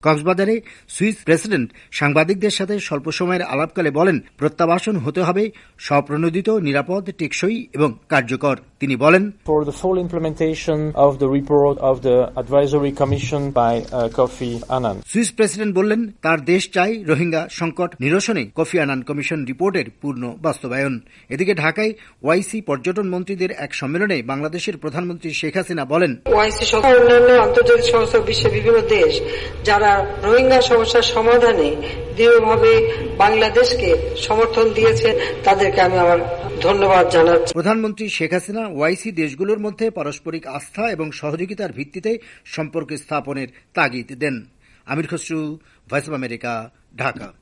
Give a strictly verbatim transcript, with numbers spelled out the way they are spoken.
কক্সবাজারে Swiss president সাংবাদিকদের সাথে স্বল্প সময়ের আলাপকালে বলেন, প্রত্যাবাসন হতে হবে স্বপ্রণোদিত, নিরাপদ, টেকসই এবং কার্যকর। তিনি বলেন, For the full implementation of the report of the advisory commission by uh, Kofi Annan. Swiss president বললেন, তার দেশ চায় রোহিঙ্গা সংকট নিরসনে কোফি আনান কমিশন রিপোর্টের পূর্ণ বাস্তবায়ন। এদিকে ঢাকায় ওয়াইসি পর্যটন মন্ত্রীদের এক সম্মেলনে বাংলাদেশের প্রধানমন্ত্রী শেখ হাসিনা বলেন, ওয়াইসি সহ অন্যান্য আন্তর্জাতিক সংস্থা বিশ্বের বিভিন্ন দেশ যারা রোহিঙ্গা সমস্যার সমাধানে দৃঢ়ভাবে বাংলাদেশকে সমর্থন দিয়েছে, তাদেরকে আমি আমার ধন্যবাদ জানাচ্ছি। প্রধানমন্ত্রী শেখ হাসিনা ওয়াইসি দেশগুলোর মধ্যে পারস্পরিক আস্থা এবং সহযোগিতার ভিত্তিতে সম্পর্ক স্থাপনের তাগিদ দেন। Amir Khasru, voice of America, Dhaka.